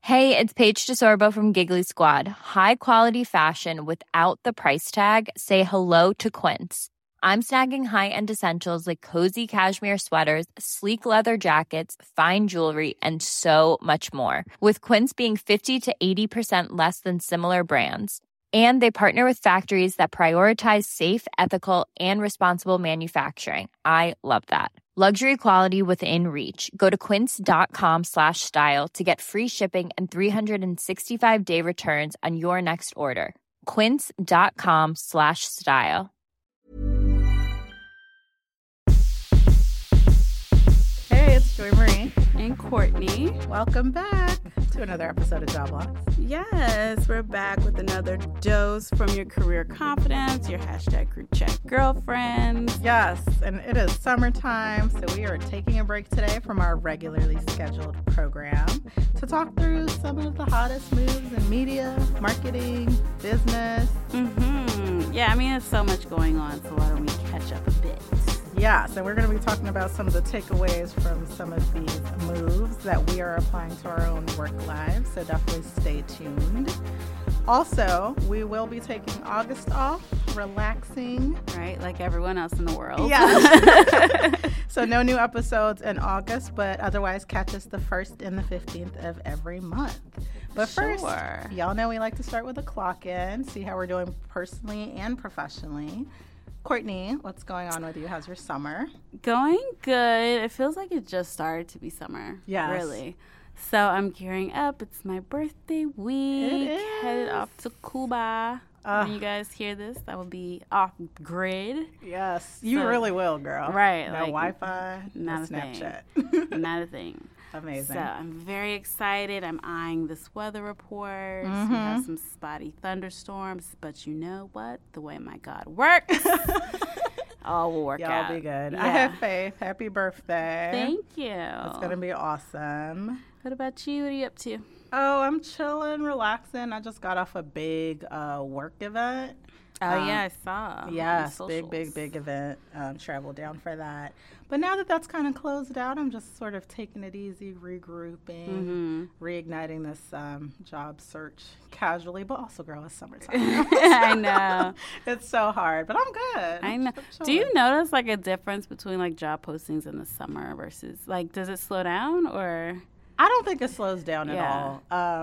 Hey, it's Paige DeSorbo from Giggly Squad. High quality fashion without the price tag. Say hello to Quince. I'm snagging high-end essentials like cozy cashmere sweaters, sleek leather jackets, fine jewelry, and so much more. With Quince being 50 to 80% less than similar brands. And they partner with factories that prioritize safe, ethical, and responsible manufacturing. I love that. Luxury quality within reach. Go to quince.com/style to get free shipping and 365-day returns on your next order. Quince.com/style. Hey, it's Joy Marie and Courtney. Welcome back to another episode of Job Lots. Yes, we're back with another dose from your career confidence, your hashtag group chat girlfriends. Yes, and it is summertime, so we are taking a break today from our regularly scheduled program to talk through some of the hottest moves in media, marketing, business. Yeah, I mean, there's so much going on, so why don't we catch up a bit? Yeah, so we're going to be talking about some of the takeaways from some of these moves that we are applying to our own work lives, so definitely stay tuned. Also, we will be taking August off, relaxing. Right, like everyone else in the world. Yeah. So no new episodes in August, but otherwise catch us the 1st and the 15th of every month. But first, y'all know we like to start with a clock in, see how we're doing personally and professionally. Courtney, what's going on with you? How's your summer? Going good. It feels like it just started to be summer. Yes. Really. So I'm gearing up. It's my birthday week. Headed off to Cuba. When you guys hear this, that will be off grid. Yes. You really will, girl. Right. No Wi-Fi, no Snapchat. Not a thing. Amazing. So I'm very excited. I'm eyeing this weather report. We have some spotty thunderstorms, but you know what? The way my God works, all will work out. Y'all be good. Yeah. I have faith. Happy birthday. Thank you. It's going to be awesome. What about you? What are you up to? Oh, I'm chilling, relaxing. I just got off a big work event. Oh, yeah, I saw. Yes, big event. Traveled down for that. But now that that's kind of closed out, I'm just sort of taking it easy, regrouping, reigniting this job search casually. But also, girl, it's summertime. I know. It's so hard, but I'm good. I know. Do you notice, like, a difference between, like, job postings in the summer versus, like, does it slow down or? I don't think it slows down at all.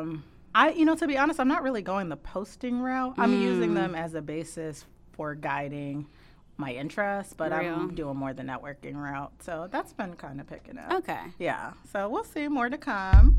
To be honest, I'm not really going the posting route. I'm using them as a basis for guiding my interests, but I'm doing more the networking route. So that's been kind of picking up. Okay. Yeah. So we'll see. More to come.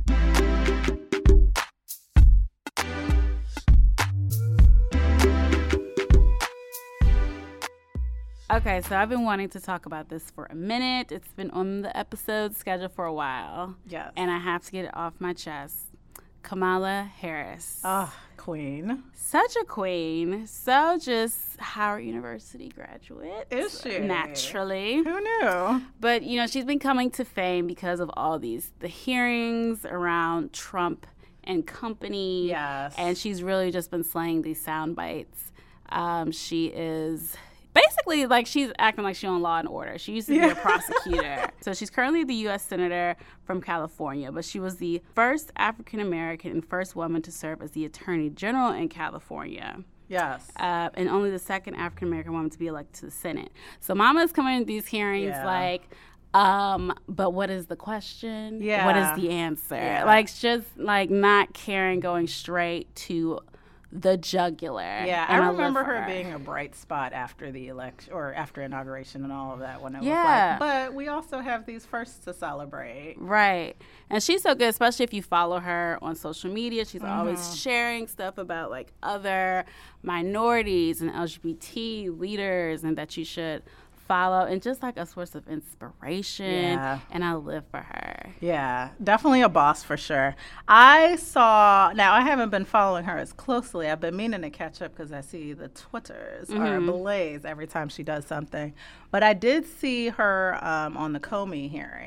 Okay, so I've been wanting to talk about this for a minute. It's been on the episode schedule for a while. Yes. And I have to get it off my chest. Kamala Harris. Oh, queen. Such a queen. So just Howard University graduate. Is she? Naturally. Who knew? But, she's been coming to fame because of all the hearings around Trump and company. Yes. And she's really just been slaying these sound bites. She is basically, like, she's acting like she on Law and Order. She used to be a prosecutor. So she's currently the U.S. Senator from California, but she was the first African-American and first woman to serve as the Attorney General in California. Yes. And only the second African-American woman to be elected to the Senate. So Mama is coming to these hearings like, but what is the question? Yeah. What is the answer? Yeah. Like, just, like, not caring, going straight to the jugular. Yeah, I remember her being a bright spot after the election or after inauguration and all of that when it was like, but we also have these firsts to celebrate. Right. And she's so good, especially if you follow her on social media. She's always sharing stuff about, like, other minorities and LGBT leaders and that you should follow, and just like a source of inspiration. Yeah. And I live for her. Yeah, definitely a boss for sure. I haven't been following her as closely. I've been meaning to catch up because I see the Twitters are ablaze every time she does something. But I did see her on the Comey hearing.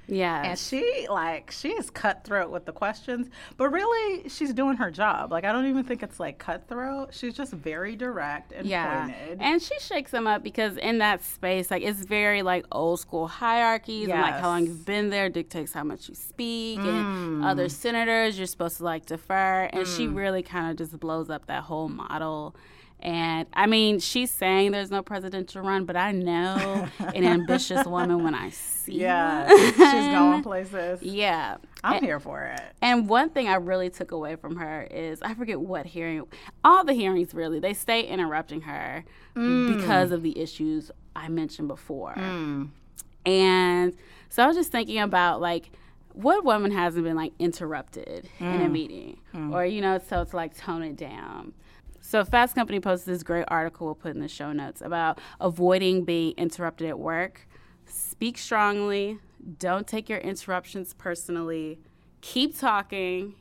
Yeah. And she is cutthroat with the questions, but really she's doing her job. Like, I don't even think it's like cutthroat. She's just very direct and pointed. And she shakes them up because in that space, like, it's very like old school hierarchies and like how long you've been there dictates how much you speak, and other senators you're supposed to like defer. And she really kind of just blows up that whole model. And, I mean, she's saying there's no presidential run, but I know an ambitious woman when I see her. She's going places. Yeah. I'm here for it. And one thing I really took away from her is, I forget what hearing, all the hearings really, they stay interrupting her because of the issues I mentioned before. And so I was just thinking about, like, what woman hasn't been, like, interrupted in a meeting? Or, you know, so to, like, tone it down. So Fast Company posted this great article we'll put in the show notes about avoiding being interrupted at work. Speak strongly. Don't take your interruptions personally. Keep talking.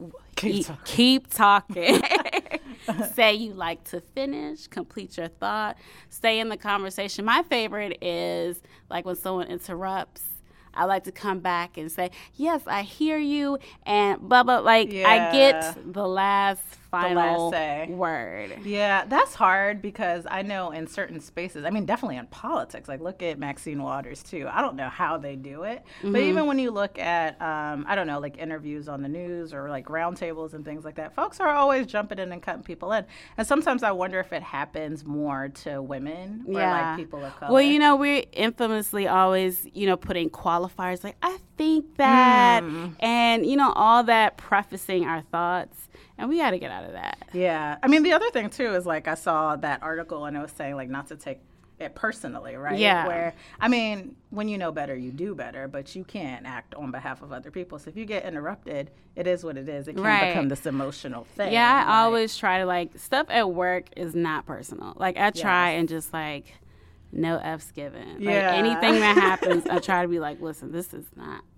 Keep talking. Say you like to finish. Complete your thought. Stay in the conversation. My favorite is like when someone interrupts, I like to come back and say, yes, I hear you, and blah, blah. Like, I get the last final word. Yeah, that's hard because I know in certain spaces, I mean, definitely in politics, like look at Maxine Waters, too. I don't know how they do it, but even when you look at, I don't know, like interviews on the news or like roundtables and things like that, folks are always jumping in and cutting people in. And sometimes I wonder if it happens more to women or like people of color. Well, you know, we're infamously always, you know, putting qualifiers like, I think that, and, you know, all that prefacing our thoughts. And we got to get out of that. Yeah. I mean, the other thing, too, is like I saw that article and it was saying like not to take it personally, right? Yeah. Where, I mean, when you know better, you do better, but you can't act on behalf of other people. So if you get interrupted, it is what it is. It can't become this emotional thing. Yeah, I always try to like, stuff at work is not personal. Like I try and just like, no F's given. Like anything that happens, I try to be like, listen, this is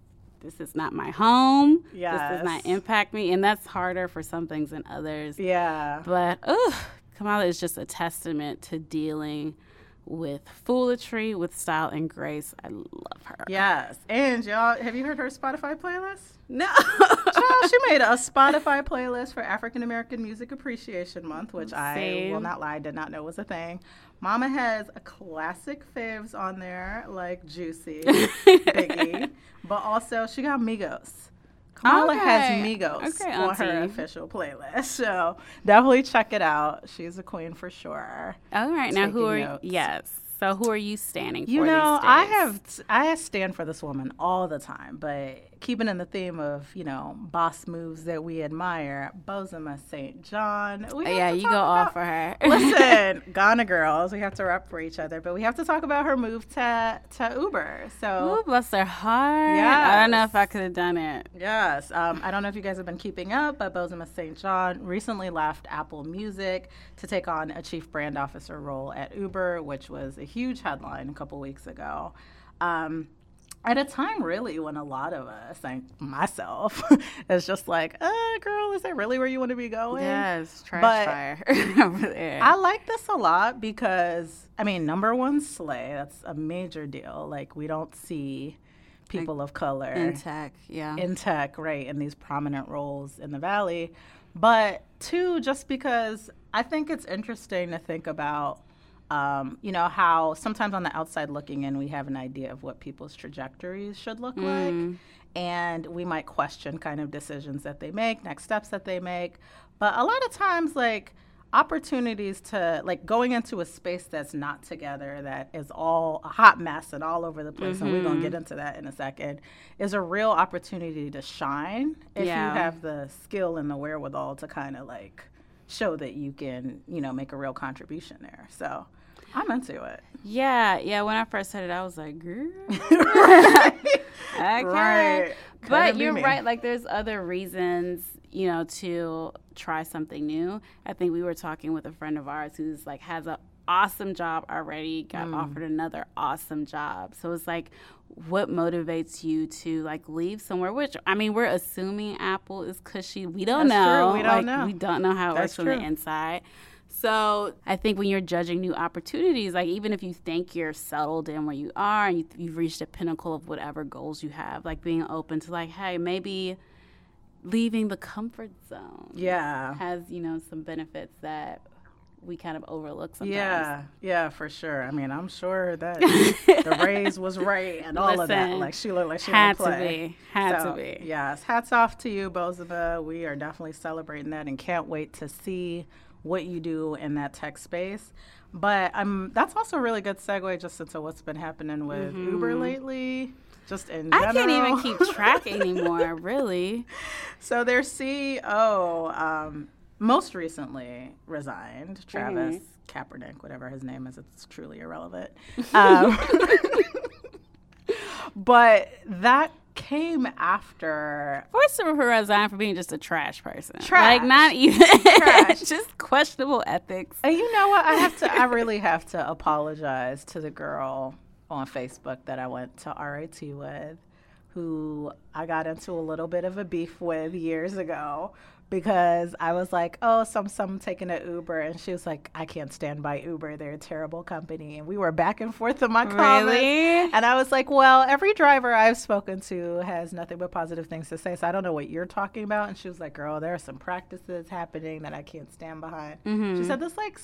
not my home. This does not impact me. And that's harder for some things than others. Yeah. But, Kamala is just a testament to dealing with foolery, with style and grace. I love her. Yes. And y'all, have you heard her Spotify playlist? No. Child, she made a Spotify playlist for African American Music Appreciation Month, which I will not lie, did not know was a thing. Mama has a classic faves on there, like Juicy, Biggie, but also she got Migos. Kamala has Migos on her official playlist, so definitely check it out. She's a queen for sure. All right, now who are So who are you standing for? You know, these days? I stand for this woman all the time, but keeping in the theme of, you know, boss moves that we admire, Bozoma St. John. You go off for her. Listen, Ghana girls, we have to rep for each other, but we have to talk about her move to Uber. So, ooh, bless her heart. Yes. I don't know if I could have done it. Yes. I don't know if you guys have been keeping up, but Bozoma St. John recently left Apple Music to take on a chief brand officer role at Uber, which was a huge headline a couple weeks ago. At a time, really, when a lot of us, like myself, is just like, girl, is that really where you want to be going? Yes, fire over there. I like this a lot because, I mean, number one, slay. That's a major deal. Like, we don't see people of color. In tech, In tech, right, in these prominent roles in the Valley. But, two, just because I think it's interesting to think about you know, how sometimes on the outside looking in, we have an idea of what people's trajectories should look like. And we might question kind of decisions that they make, next steps that they make. But a lot of times, like, opportunities to, like, going into a space that's not together, that is all a hot mess and all over the place, and we're going to get into that in a second, is a real opportunity to shine if you have the skill and the wherewithal to kind of, like, show that you can, you know, make a real contribution there. So I'm into it. Yeah. When I first heard it, I was like, girl. Okay. Right. But you're right. Like, there's other reasons, you know, to try something new. I think we were talking with a friend of ours who's like has an awesome job already, got offered another awesome job. So it's like, what motivates you to like leave somewhere? Which, I mean, we're assuming Apple is cushy. We don't know. True. We don't know. We don't know how it works from the inside. So I think when you're judging new opportunities, like even if you think you're settled in where you are and you've reached a pinnacle of whatever goals you have, like being open to like, hey, maybe leaving the comfort zone has, some benefits that we kind of overlook sometimes. Yeah, for sure. I mean, I'm sure that the raise was right and all of that. Like she looked like she had to be. Had to be. Yes, hats off to you, Bozoma. We are definitely celebrating that and can't wait to see what you do in that tech space. But that's also a really good segue just into what's been happening with Uber lately. Just in general. I can't even keep track anymore, really. So their CEO most recently resigned, Travis Kaepernick, whatever his name is. It's truly irrelevant. But that came after. First of all, resigned for being just a trash person. Like, not even. Trash. Just questionable ethics. And you know what? I really have to apologize to the girl on Facebook that I went to RIT with, who I got into a little bit of a beef with years ago because I was like, oh, some taking an Uber, and she was like, I can't stand by Uber. They're a terrible company. And we were back and forth in my comments. Really? And I was like, well, every driver I've spoken to has nothing but positive things to say, so I don't know what you're talking about. And she was like, girl, there are some practices happening that I can't stand behind. She said this like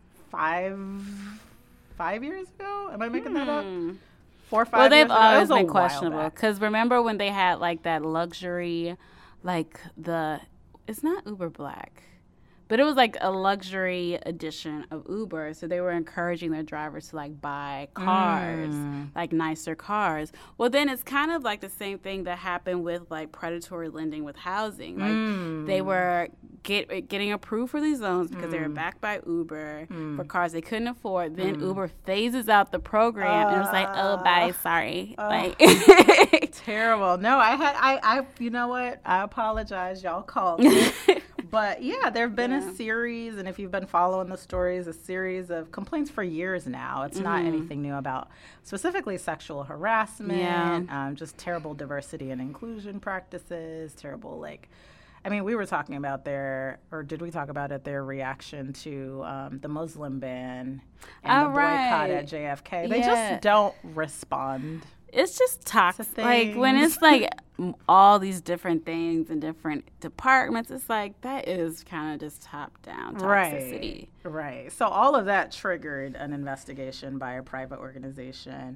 5 years ago? Am I making that up? 4 or 5 years ago? Well, they've always been questionable. Because remember when they had like that luxury, like it's not Uber Black, but it was like a luxury edition of Uber. So they were encouraging their drivers to like buy cars, like nicer cars. Well, then it's kind of like the same thing that happened with like predatory lending with housing. Like they were getting approved for these loans because they were backed by Uber for cars they couldn't afford. Then Uber phases out the program and it was like, oh, bye, sorry. Terrible. No, I you know what? I apologize. Y'all called me. But yeah, there have been a series, and if you've been following the stories, a series of complaints for years now. It's not anything new about specifically sexual harassment, just terrible diversity and inclusion practices, terrible we were talking about did we talk about their reaction to the Muslim ban and the boycott at JFK? They just don't respond. It's just toxic. Like when it's like all these different things in different departments, it's like that is kind of just top-down toxicity. Right. So all of that triggered an investigation by a private organization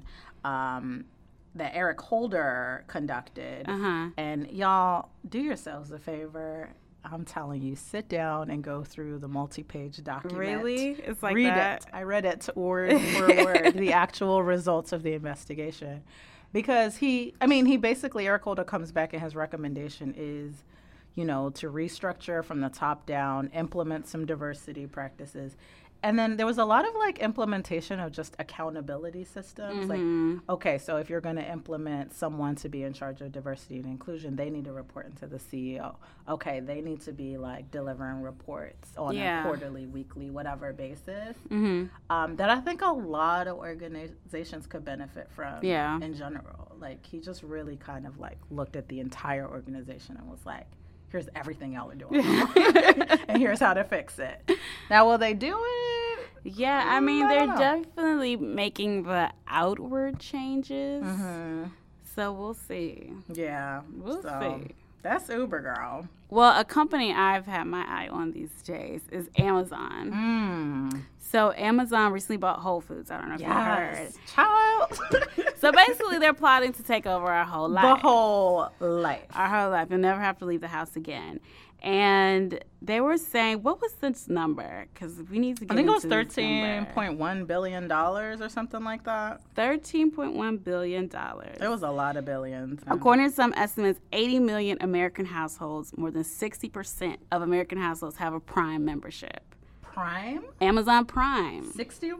that Eric Holder conducted. And y'all, do yourselves a favor. I'm telling you, sit down and go through the multi-page document. Really? It's like Read that? it. I read it word for word, the actual results of the investigation. Because Eric Holder comes back and his recommendation is, to restructure from the top down, implement some diversity practices. And then there was a lot of implementation of just accountability systems. Okay, so if you're going to implement someone to be in charge of diversity and inclusion, they need to report into the CEO. Okay, they need to be delivering reports on a quarterly, weekly, whatever basis. That I think a lot of organizations could benefit from in general. He just really kind of looked at the entire organization and was like, here's everything y'all are doing and here's how to fix it. Now, will they do it? Yeah, they're definitely making the outward changes. So we'll see. Yeah, we'll see. That's Uber, girl. Well, a company I've had my eye on these days is Amazon. So Amazon recently bought Whole Foods. I don't know if you heard. Child. So basically, they're plotting to take over our whole life. The whole life. Our whole life. You'll never have to leave the house again. And they were saying, what was this number? Because we need to get into this number. I think it was $13.1 billion or something like that. $13.1 billion. It was a lot of billions. According to some estimates, 80 million American households, more than 60% of American households have a Prime membership. Prime? Amazon Prime. 60%?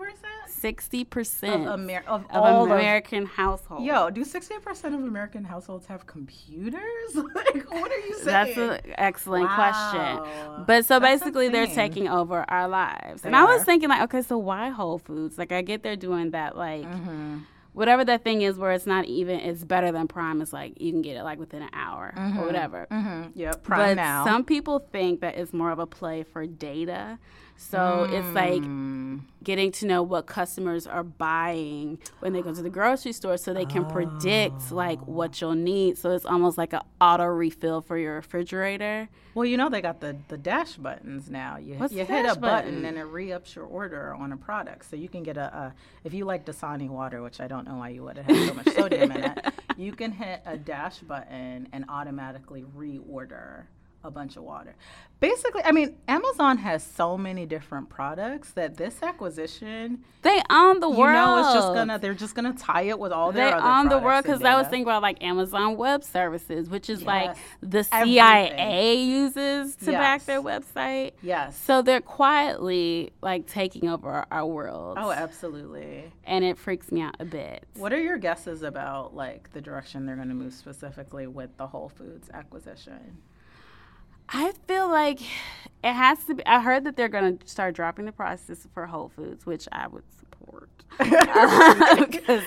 60% of American households. Yo, do 60% of American households have computers? What are you saying? That's an excellent question. But so basically, they're taking over our lives. And I was thinking, okay, so why Whole Foods? I get they're doing that, whatever that thing is where it's not even, it's better than Prime. It's you can get it within an hour or whatever. Yep, Prime now. But some people think that it's more of a play for data So it's like getting to know what customers are buying when they go to the grocery store so they can predict like what you'll need. So it's almost like an auto refill for your refrigerator. Well, you know they got the dash buttons now. You hit a button and it re-ups your order on a product. So you can get if you like Dasani water, which I don't know why you would have so much sodium in it, you can hit a dash button and automatically reorder a bunch of water. Basically, I mean, Amazon has so many different products that this acquisition, they own the world. You know, they're just gonna tie it with all their other products. They own the world, because I was thinking about like Amazon Web Services, which is like the CIA uses to back their website. Yes. So they're quietly like taking over our world. Oh, absolutely. And it freaks me out a bit. What are your guesses about like the direction they're gonna move specifically with the Whole Foods acquisition? I feel like it has to be. I heard that they're going to start dropping the prices for Whole Foods, which I would support. Because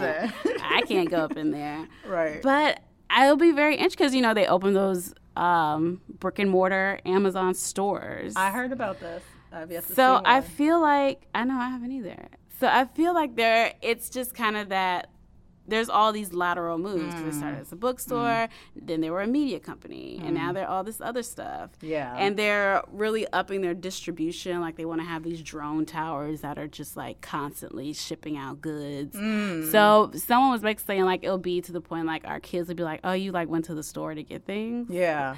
I can't go up in there. Right. But I'll be very interested because, you know, they opened those brick and mortar Amazon stores. I heard about this. I've yet to see So one. I feel like, I know I haven't either. So I feel like it's just kind of that. There's all these lateral moves because they started as a bookstore, then they were a media company, and now they're all this other stuff. Yeah. And they're really upping their distribution. Like, they want to have these drone towers that are just, like, constantly shipping out goods. So someone was, like, saying, like, it'll be to the point, like, our kids will be like, oh, you, like, went to the store to get things? Yeah.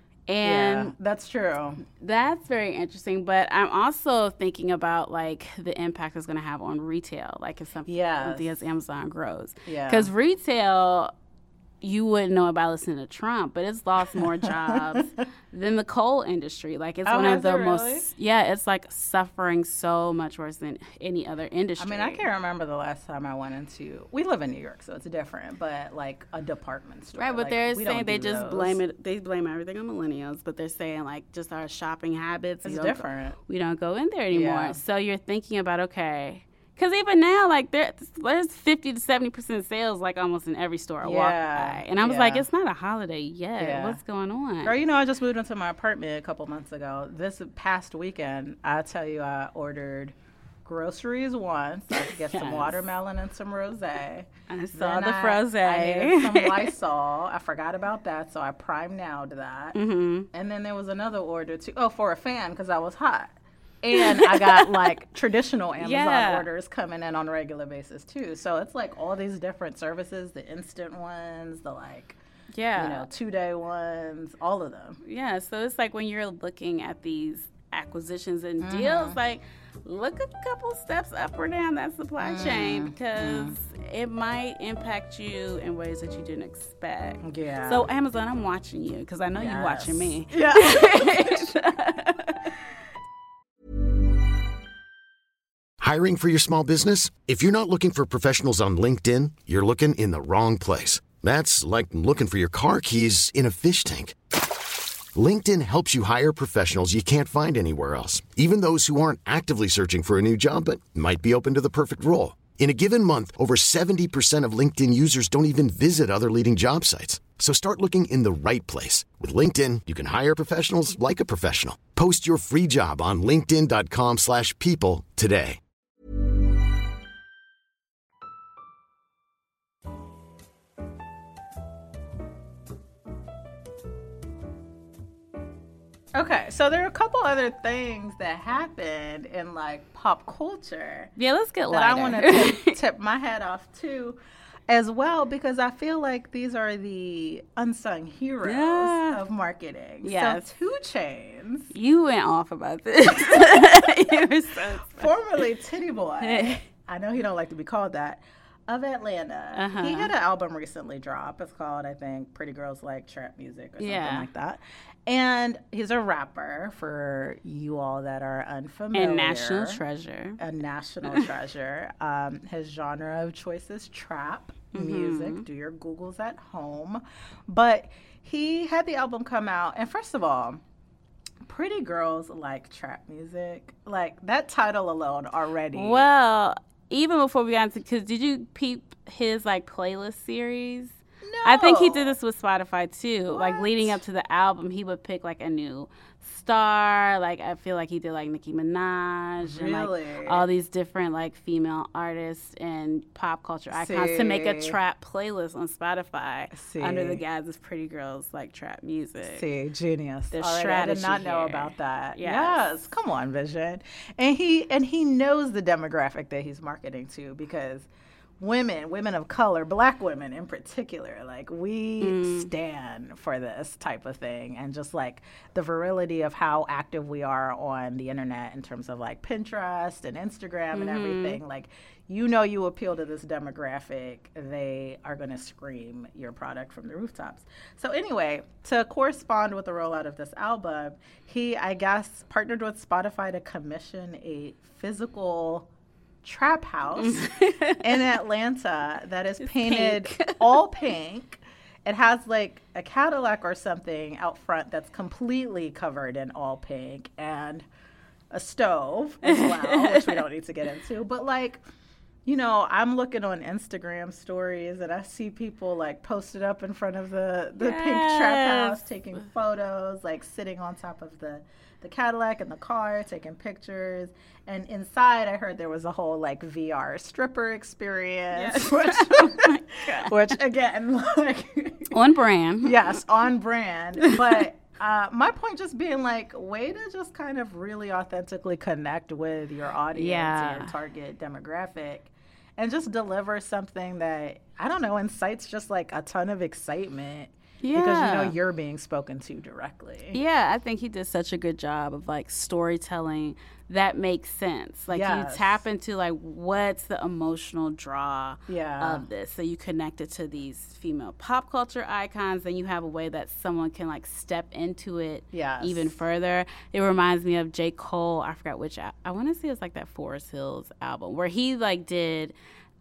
And that's true. That's very interesting. But I'm also thinking about, like, the impact it's going to have on retail, like, as Amazon grows. Yeah. Because retail, you wouldn't know about listening to Trump, but it's lost more jobs than the coal industry. Like, it's one of the most, it's like suffering so much worse than any other industry. I mean, I can't remember the last time I went we live in New York, so it's different, but like a department store. Right, but like, they're saying they blame everything on millennials, but they're saying like just our shopping habits. It's different. We don't go in there anymore. Yeah. So you're thinking about, okay, because even now, like, there's 50 to 70% sales, like, almost in every store I walk by. And I was like, it's not a holiday yet. Yeah. What's going on? Girl, you know, I just moved into my apartment a couple months ago. This past weekend, I tell you, I ordered groceries once. I could get some watermelon and some rosé. I saw the frosé. I needed some Lysol. I forgot about that, so I prime now'd that. Mm-hmm. And then there was another order, too. Oh, for a fan, because I was hot. And I got like traditional Amazon orders coming in on a regular basis too. So it's like all these different services, the instant ones, the like, 2-day ones, all of them. Yeah. So it's like when you're looking at these acquisitions and deals, like look a couple steps up or down that supply chain because it might impact you in ways that you didn't expect. Yeah. So Amazon, I'm watching you because I know you're watching me. Yeah. Hiring for your small business? If you're not looking for professionals on LinkedIn, you're looking in the wrong place. That's like looking for your car keys in a fish tank. LinkedIn helps you hire professionals you can't find anywhere else, even those who aren't actively searching for a new job but might be open to the perfect role. In a given month, over 70% of LinkedIn users don't even visit other leading job sites. So start looking in the right place. With LinkedIn, you can hire professionals like a professional. Post your free job on linkedin.com/people today. Okay, so there are a couple other things that happened in like pop culture. Yeah, let's get lighter. That I want to tip my hat off to as well, because I feel like these are the unsung heroes of marketing. Yes. So 2 Chainz. You went off about this. You were so formerly Titty Boy. I know he don't like to be called that. Of Atlanta. He had an album recently drop. It's called, I think, Pretty Girls Like Trap Music or something like that. And he's a rapper, for you all that are unfamiliar. And national treasure. A national treasure. His genre of choice is trap music. Do your Googles at home. But he had the album come out. And first of all, Pretty Girls Like Trap Music. Like, that title alone already. Well, even before we got into, because did you peep his like playlist series? I think he did this with Spotify too. What? Like leading up to the album, he would pick like a new star. Like I feel like he did like Nicki Minaj and like all these different like female artists and pop culture icons to make a trap playlist on Spotify under the guise of Pretty Girls like trap music. Genius. There's strategy. I did not know about that. Yes. Come on, Vision. And he knows the demographic that he's marketing to, because women of color, Black women in particular, like we stand for this type of thing, and just like the virility of how active we are on the internet in terms of like Pinterest and Instagram and everything. Like, you appeal to this demographic, they are going to scream your product from the rooftops. So anyway, to correspond with the rollout of this album, he, I guess, partnered with Spotify to commission a physical trap house in Atlanta that is painted pink. All pink. It has like a Cadillac or something out front that's completely covered in all pink, and a stove as well, which we don't need to get into. But like, I'm looking on Instagram stories and I see people like posted up in front of the pink trap house, taking photos, like sitting on top of the Cadillac in the car, taking pictures. And inside, I heard there was a whole like VR stripper experience, which again, like on brand. Yes, on brand. But my point just being like, way to just kind of really authentically connect with your audience and your target demographic, and just deliver something that, I don't know, incites just like a ton of excitement. Yeah. Because you're being spoken to directly. Yeah, I think he did such a good job of like storytelling that makes sense. Like you tap into like what's the emotional draw of this. So you connect it to these female pop culture icons, and you have a way that someone can like step into it even further. It reminds me of J. Cole. I forgot which. I want to say it was like that Forest Hills album where he like did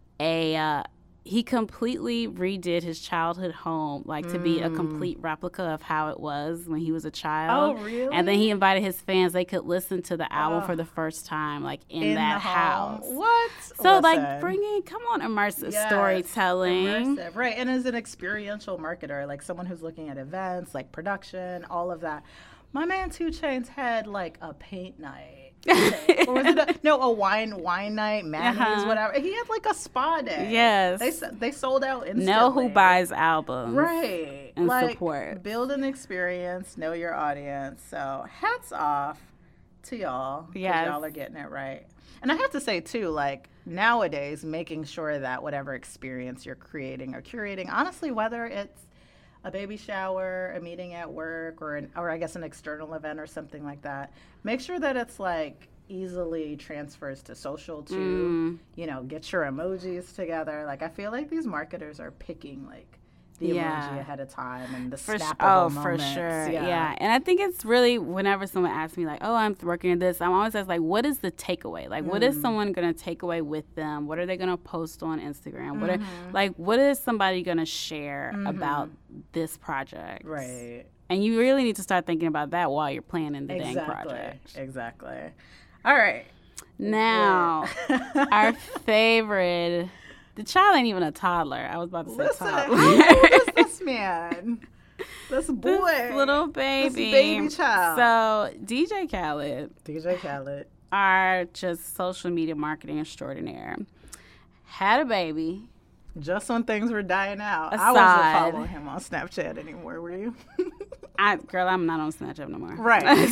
he completely redid his childhood home, like to be a complete replica of how it was when he was a child. Oh, really? And then he invited his fans; they could listen to the album for the first time, like in that house. What? So, like, come on, immersive storytelling. Immersive, right? And as an experiential marketer, like someone who's looking at events, like production, all of that. My man 2 Chainz had like a paint night. Or was it a wine night, Manny's, whatever. He had like a spa day. Yes. They sold out instantly. Know who buys albums. Right. And like, support. Build an experience, know your audience. So hats off to y'all. Because y'all are getting it right. And I have to say too, like nowadays, making sure that whatever experience you're creating or curating, honestly, whether it's a baby shower, a meeting at work, or I guess an external event or something like that, make sure that it's like easily transfers to social too. Get your emojis together. Like I feel like these marketers are picking like the emoji ahead of time and the snappable moments. For sure. Yeah. And I think it's really, whenever someone asks me like, oh, I'm working on this, I'm always asked like, what is the takeaway? Like, what is someone going to take away with them? What are they going to post on Instagram? What is somebody going to share about this project? Right. And you really need to start thinking about that while you're planning the dang project. Exactly. All right. Now, our favorite... The child ain't even a toddler. I was about to say toddler. How old is this man? This boy. This little baby. This baby child. So, DJ Khaled. Our just social media marketing extraordinaire. Had a baby. Just when things were dying out. I wasn't following him on Snapchat anymore, were you? Girl, I'm not on Snapchat no more. Right.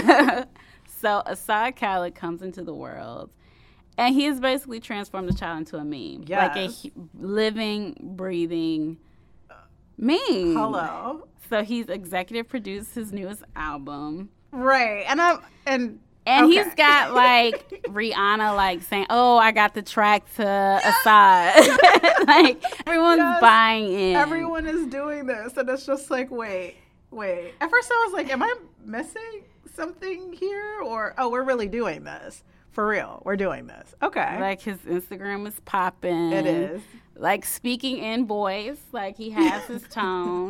So, Asad Khaled comes into the world. And he has basically transformed the child into a meme. Yes. Like a living, breathing meme. Hello. So he's executive produced his newest album. Right. And he's got like Rihanna like saying, oh, I got the track to Asad. Like everyone's buying in. Everyone is doing this. And it's just like, wait. At first I was like, am I missing something here? Or, oh, we're really doing this. For real, we're doing this. Okay. Like his Instagram is popping. It is. Like speaking in voice, like he has his tone.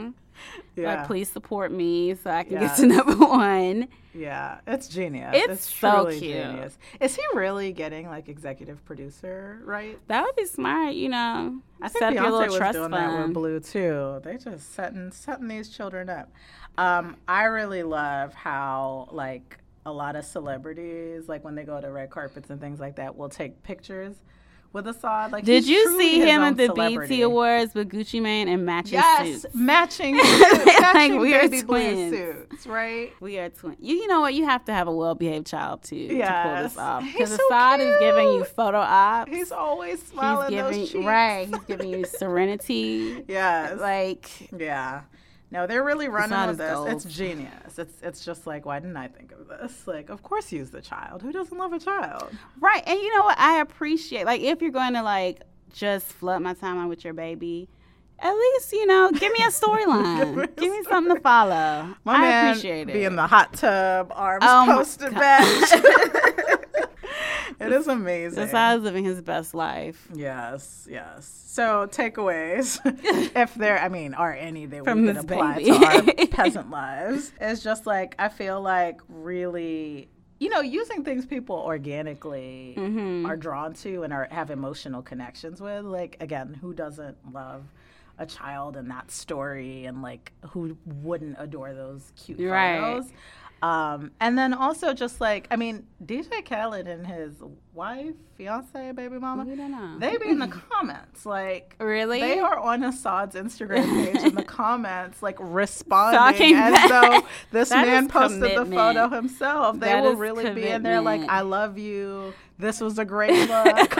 Yeah. Like, please support me so I can get to number one. Yeah, it's genius. It's so truly cute. Genius. Is he really getting like executive producer right? That would be smart, you know. I think set up your Beyonce little was trust doing fund. that with Blue too. They just setting these children up. I really love how like a lot of celebrities, like when they go to red carpets and things like that, will take pictures with Assad. Like, did you truly see his him own at the celebrity. BET Awards with Gucci Mane and matching Yes, suits? matching matching we are baby blue twins. suits, right? We are twins. You know what? You have to have a well-behaved child to pull Yes. this off. He's Because so Assad is giving you cute. photo ops. He's always smiling those cheeks. He's giving you serenity. Yes. Like, Yeah. No, they're really running not with as this. gold. It's genius. It's just like, why didn't I think of this? Like, of course use the child. Who doesn't love a child? right. And you know what? I appreciate, like, if you're going to, like, just flood my timeline with your baby, at least, you know, give me a storyline. Give me something to follow. My I man appreciate it. be in the hot tub, arms Oh my posted God. back. It is amazing. Assad is living his best life. Yes. So takeaways, if there, are any that From we could this apply baby. to our peasant lives, is just like, I feel like really, you know, using things people organically are drawn to and have emotional connections with. Like, again, who doesn't love a child in that story, and like who wouldn't adore those cute photos? And then also just like, DJ Khaled and his wife, fiance, baby mama, We don't know. they be in the comments. Like, Really? they are on Assad's Instagram page in the comments, like responding Talking as back. though this That man is posted the commitment. photo himself. They That will is really be in there like, commitment. I love you. This was a great look.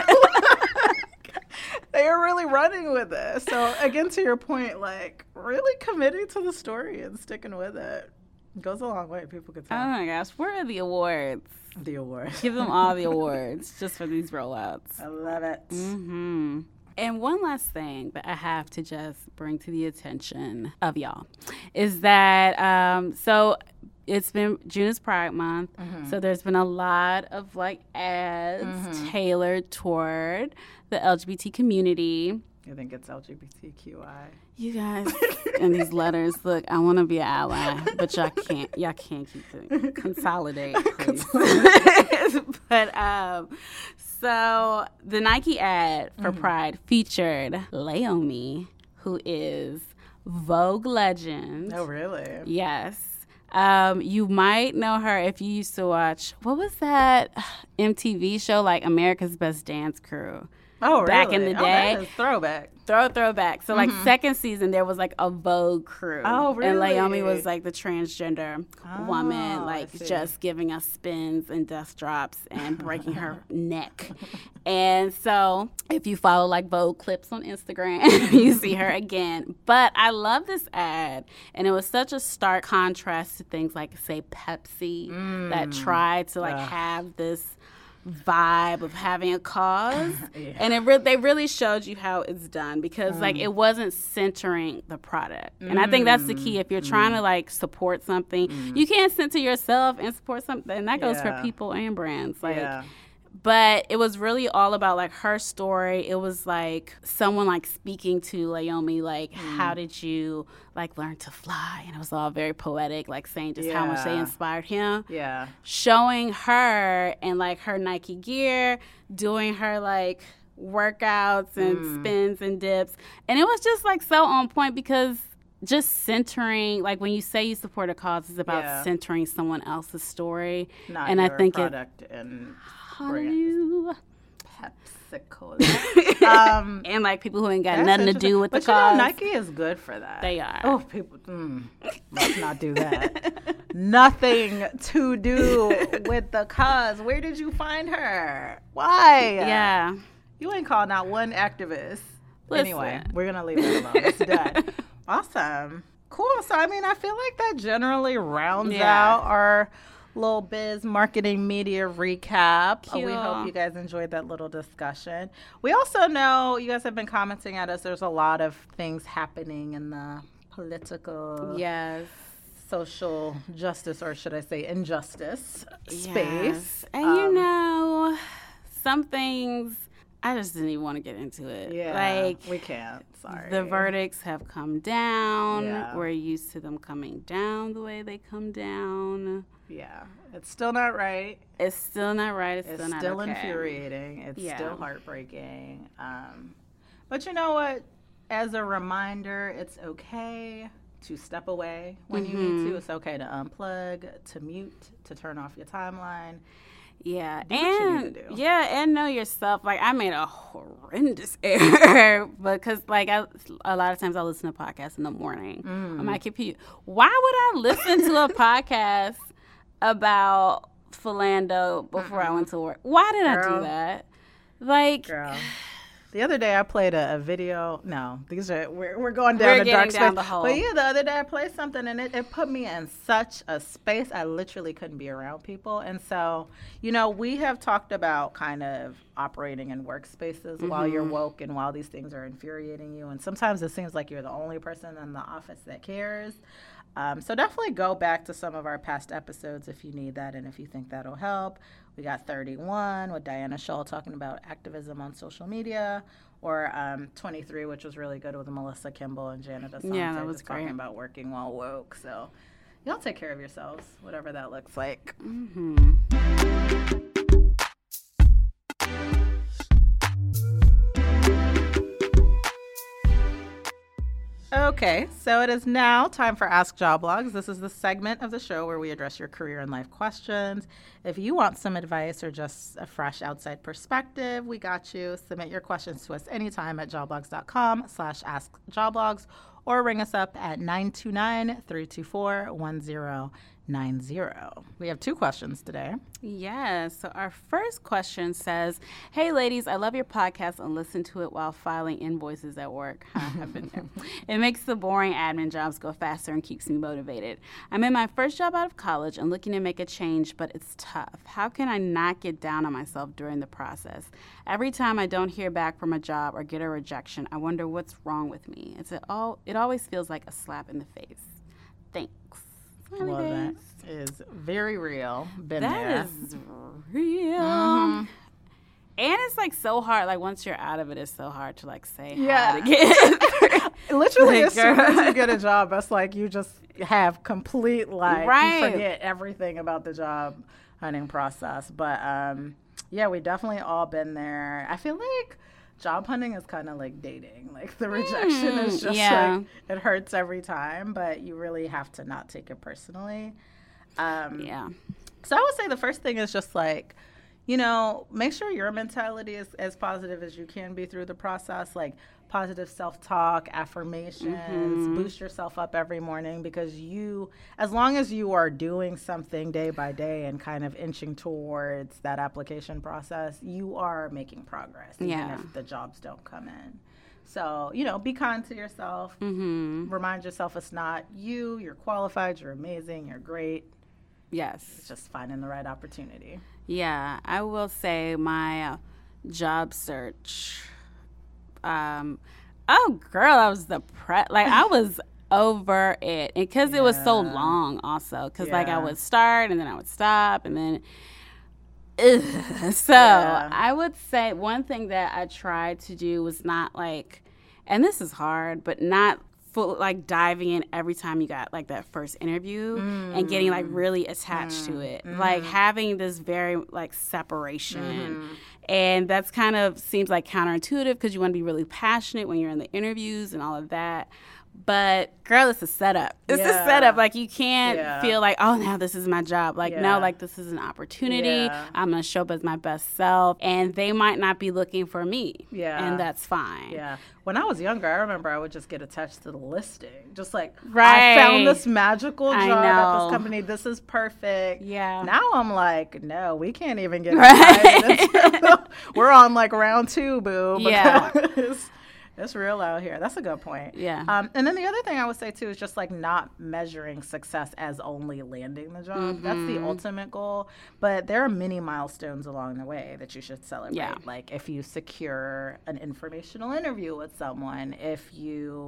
They are really running with it. So again, to your point, like really committing to the story and sticking with it goes a long way. People could Oh tell. my gosh, where are the awards? The award. Give them all the awards just for these rollouts. I love it. Mm-hmm. And one last thing that I have to just bring to the attention of y'all is that, so it's been June is Pride Month, so there's been a lot of like ads tailored toward the LGBT community. You think it's LGBTQI? You guys and these letters, look, I want to be an ally, but y'all can't keep it. Consolidate, please. But so the Nike ad for Pride featured Naomi, who is Vogue legend. Oh, really? Yes. You might know her if you used to watch, what was that MTV show, like America's Best Dance Crew? Oh, really? Back in the day. that is throwback. Throwback. So, like, second season, there was, like, a Vogue crew. Oh, And Naomi really? was, like, the transgender woman, I like, see. just giving us spins and death drops and breaking her neck. And so, if you follow, like, Vogue clips on Instagram, you see her again. But I love this ad. And it was such a stark contrast to things like, say, Pepsi, that tried to, like, have this vibe of having a cause. And they really showed you how it's done because like it wasn't centering the product. And I think that's the key. If you're trying to like support something, you can't center yourself and support something. And that goes for Yeah. people and brands. Like Yeah. but it was really all about like her story. It was like someone like speaking to Naomi, like, how did you like learn to fly? And it was all very poetic, like saying just how much they Yeah. inspired him. Yeah. Showing her and like her Nike gear, doing her like workouts and spins and dips. And it was just like so on point because just centering, like when you say you support a cause, it's about Yeah. centering someone else's story. Not and your I think product and brand. Hallelujah. Pepsi-Cola. And like people who ain't got That's nothing to interesting. do with but the cause. you know, Nike is good for that. They are. Oh, people, let's not do that. Nothing to do with the cause. Where did you find her? Why? Yeah. You ain't called not one activist. Listen. Anyway, we're going to leave it alone. It's done. Awesome. Cool. So, I mean, I feel like that generally rounds out our little biz marketing media recap. We hope you guys enjoyed that little discussion. We also know you guys have been commenting at us. There's a lot of things happening in the political, Yes. social justice, or should I say injustice space. Yes. And you know, some things I just didn't even want to get into it. Yeah, like, we can't. Sorry. The verdicts have come down. Yeah. We're used to them coming down the way they come down. Yeah, it's still not right. It's still not right. It's still not still okay. infuriating. It's Yeah. still heartbreaking. But you know what? As a reminder, it's okay to step away when you need to. It's okay to unplug, to mute, to turn off your timeline. Yeah, Do what you need to do. Yeah, and know yourself. Like, I made a horrendous error because, like, a lot of times I listen to podcasts in the morning on my computer. Why would I listen to a podcast about Philando before I went to work? Why did I do that? Like, Girl. The other day I played a video. No, these are we're going down the dark space. The hole. But yeah, the other day I played something and it put me in such a space I literally couldn't be around people. And so, you know, we have talked about kind of operating in workspaces while you're woke and while these things are infuriating you. And sometimes it seems like you're the only person in the office that cares. So definitely go back to some of our past episodes if you need that and if you think that'll help. We got 31 with Diana Shull talking about activism on social media, or 23, which was really good with Melissa Kimball and Janet Asante. Yeah, that was just talking great. about working while woke. So y'all take care of yourselves, whatever that looks like. Okay, so it is now time for Ask Job Blogs. This is the segment of the show where we address your career and life questions. If you want some advice or just a fresh outside perspective, we got you. Submit your questions to us anytime at joblogs.com/askjoblogs or ring us up at 929-324-1090. We have 2 questions today. Yes. So our first question says, "Hey, ladies, I love your podcast and listen to it while filing invoices at work." I've been there. It makes the boring admin jobs go faster and keeps me motivated. I'm in my first job out of college and looking to make a change, but it's tough. How can I not get down on myself during the process? Every time I don't hear back from a job or get a rejection, I wonder what's wrong with me. It always feels like a slap in the face. Thanks. Well, that is very real. Been That there. is real. And it's like so hard. Like once you're out of it, it's so hard to like say hi again. Literally, Like, as soon as you get a job, it's like you just have complete you Right. forget everything about the job hunting process. But yeah, we definitely all been there. I feel like job hunting is kind of like dating. Like the rejection is just like it hurts every time, but you really have to not take it personally. Yeah. So I would say the first thing is just like, you know, make sure your mentality is as positive as you can be through the process. Like positive self-talk, affirmations, boost yourself up every morning, because you, as long as you are doing something day by day and kind of inching towards that application process, you are making progress, even if the jobs don't come in. So, you know, be kind to yourself. Remind yourself it's not you. You're qualified. You're amazing. You're great. Yes. It's just finding the right opportunity. Yeah. I will say my job search. Oh, girl, I was depressed. Like, I was over it. And because it was so long, also. Because, like, I would start and then I would stop and then. So I would say one thing that I tried to do was not like, and this is hard, but not full, like diving in every time you got like that first interview and getting like really attached to it, like having this very like separation. And that's kind of seems like counterintuitive because you want to be really passionate when you're in the interviews and all of that. But girl, it's a setup. It's a setup. Like you can't feel like, oh, now this is my job. Like no, like this is an opportunity. I'm gonna show up as my best self, and they might not be looking for me. And that's fine. When I was younger, I remember I would just get attached to the listing, just like I found this magical job at this company. This is perfect. Now I'm like, no, we can't even get excited. We're on like round 2, boo. Because it's real out here. That's a good point. And then the other thing I would say, too, is just, like, not measuring success as only landing the job. That's the ultimate goal. But there are many milestones along the way that you should celebrate. Like, if you secure an informational interview with someone, if you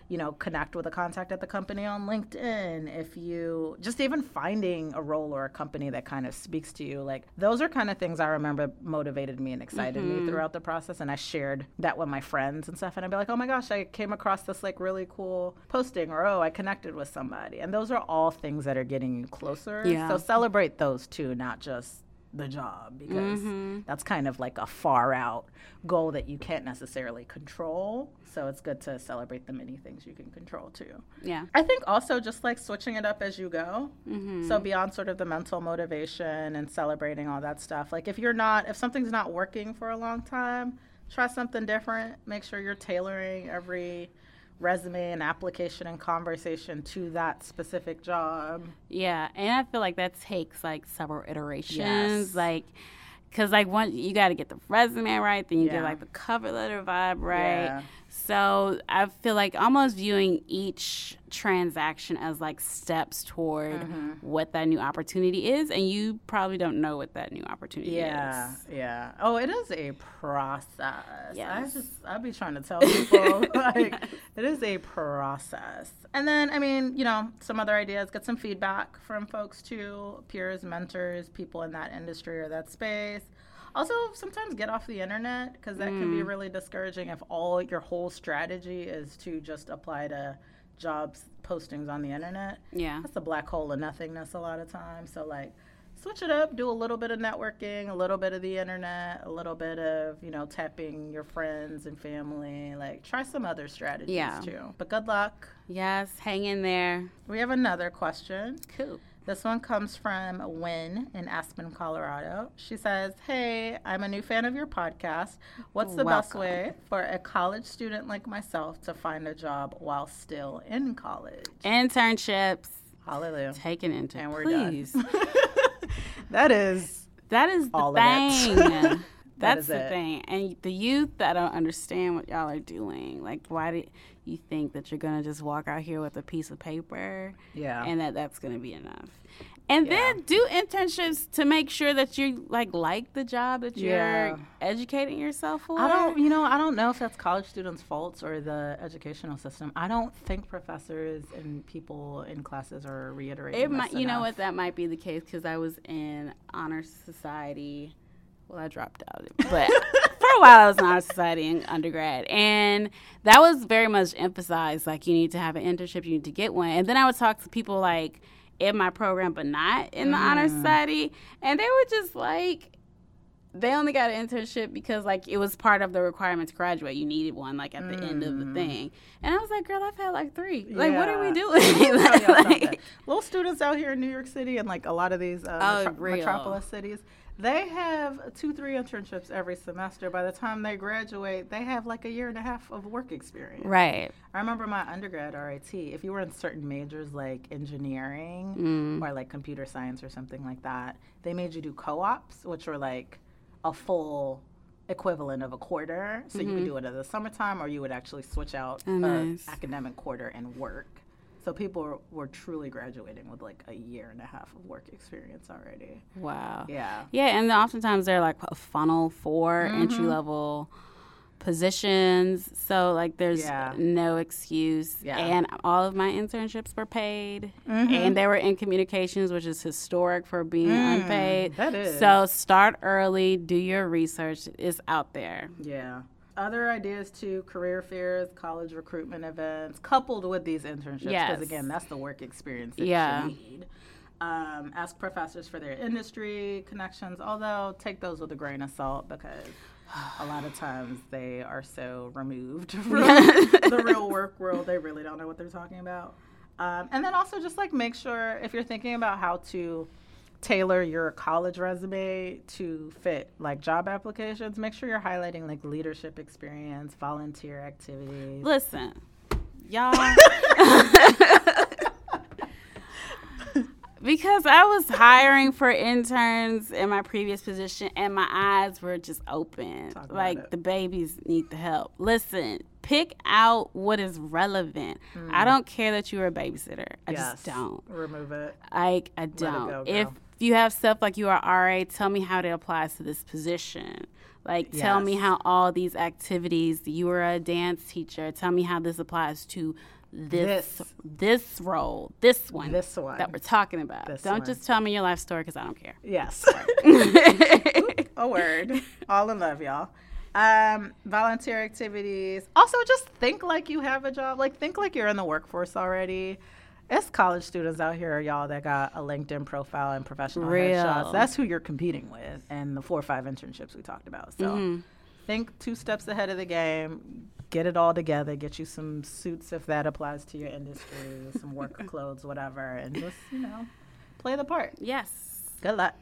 connect with a contact at the company on LinkedIn, if you just even finding a role or a company that kind of speaks to you, like those are kind of things I remember motivated me and excited me throughout the process. And I shared that with my friends and stuff. And I'd be like, oh my gosh, I came across this like really cool posting, or I connected with somebody. And those are all things that are getting you closer. Yeah. So celebrate those too, not just the job, because that's kind of like a far out goal that you can't necessarily control. So it's good to celebrate the many things you can control too. Yeah. I think also just like switching it up as you go. So beyond sort of the mental motivation and celebrating all that stuff, like if something's not working for a long time, try something different. Make sure you're tailoring every resume and application and conversation to that specific job. Yeah, and I feel like that takes like several iterations. Like, because like you got to get the resume right, then you get like the cover letter vibe right. Yeah. So I feel like almost viewing each transaction as like steps toward what that new opportunity is, and you probably don't know what that new opportunity is. Yeah. Oh, it is a process. Yes. I'll be trying to tell people like it is a process. And then, I mean, some other ideas, get some feedback from folks too, peers, mentors, people in that industry or that space. Also, sometimes get off the internet, because that can be really discouraging if your whole strategy is to just apply to jobs postings on the internet. Yeah. That's a black hole of nothingness a lot of times. So, like, switch it up, do a little bit of networking, a little bit of the internet, a little bit of, tapping your friends and family. Like, try some other strategies too. But good luck. Yes, hang in there. We have another question. Cool. This one comes from Wynn in Aspen, Colorado. She says, hey, I'm a new fan of your podcast. What's the best way for a college student like myself to find a job while still in college? Internships. Hallelujah. Take an intern, and we're please. Done. That is all the thing. That's the thing. And the youth that don't understand what y'all are doing. Like, why do you think that you're going to just walk out here with a piece of paper? Yeah. And that's going to be enough. And then do internships to make sure that you like the job that you're educating yourself for. I don't know if that's college students' faults or the educational system. I don't think professors and people in classes are reiterating this enough. You know what? That might be the case, because I was in honor society. Well, I dropped out, but for a while I was in honor society in undergrad, and that was very much emphasized. Like, you need to have an internship, you need to get one. And then I would talk to people like in my program, but not in the honor society, and they were just like, they only got an internship because like it was part of the requirement to graduate. You needed one like at the end of the thing, and I was like, girl, I've had like 3. Like, what are we doing? Like, little students out here in New York City and like a lot of these metropolis cities. They have 2-3 internships every semester. By the time they graduate, they have like a year and a half of work experience. Right. I remember my undergrad RIT, if you were in certain majors like engineering or like computer science or something like that, they made you do co-ops, which were like a full equivalent of a quarter. So you could do it in the summertime, or you would actually switch out an academic quarter and work. So people were truly graduating with like a year and a half of work experience already. Wow. Yeah. Yeah, and oftentimes they're like a funnel for entry-level positions. So like there's no excuse. Yeah. And all of my internships were paid. And they were in communications, which is historic for being unpaid. That is. So start early, do your research. It's out there. Yeah. Other ideas too, career fairs, college recruitment events, coupled with these internships, because again, that's the work experience that you need. Ask professors for their industry connections, although take those with a grain of salt, because a lot of times they are so removed from the real work world, they really don't know what they're talking about. And then also just like make sure, if you're thinking about how to tailor your college resume to fit like job applications, make sure you're highlighting like leadership experience, volunteer activities. Listen, y'all, because I was hiring for interns in my previous position and my eyes were just open. Like, the babies need the help. Listen, pick out what is relevant. I don't care that you're a babysitter. I just don't. Remove it. I don't. If you have stuff like you are RA, tell me how it applies to this position. Like, tell me how all these activities, you were a dance teacher, tell me how this applies to this role, this one that we're talking about. Don't just tell me your life story because I don't care. Yes. A word. All in love, y'all. Volunteer activities. Also, just think like you have a job. Like, think like you're in the workforce already. It's college students out here, y'all, that got a LinkedIn profile and professional headshots. That's who you're competing with, and the 4 or 5 internships we talked about. So think 2 steps ahead of the game. Get it all together. Get you some suits if that applies to your industry, some work clothes, whatever, and just, play the part. Yes. Good luck.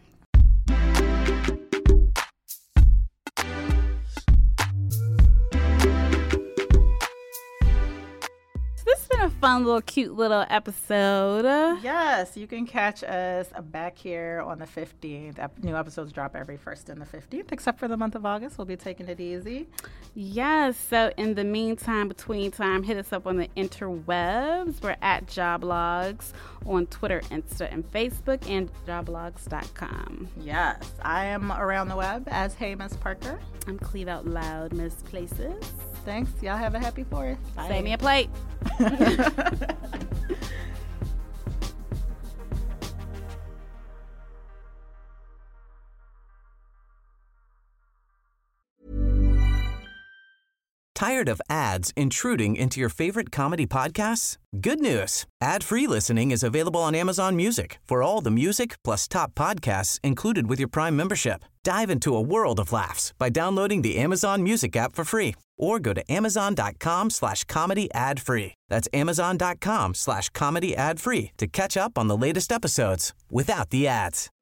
This has been a fun little cute little episode. Yes, you can catch us back here on the 15th. New episodes drop every 1st and the 15th, except for the month of August. We'll be taking it easy. Yes, so in the meantime, between time, hit us up on the interwebs. We're at Joblogs on Twitter, Insta, and Facebook, and joblogs.com. Yes, I am around the web as Hey Miss Parker. I'm Cleve Out Loud, Miss Places. Thanks. Y'all have a happy 4th. Bye. Save me a plate. Tired of ads intruding into your favorite comedy podcasts? Good news. Ad-free listening is available on Amazon Music for all the music plus top podcasts included with your Prime membership. Dive into a world of laughs by downloading the Amazon Music app for free or go to amazon.com/comedy ad-free. That's amazon.com/comedy ad-free to catch up on the latest episodes without the ads.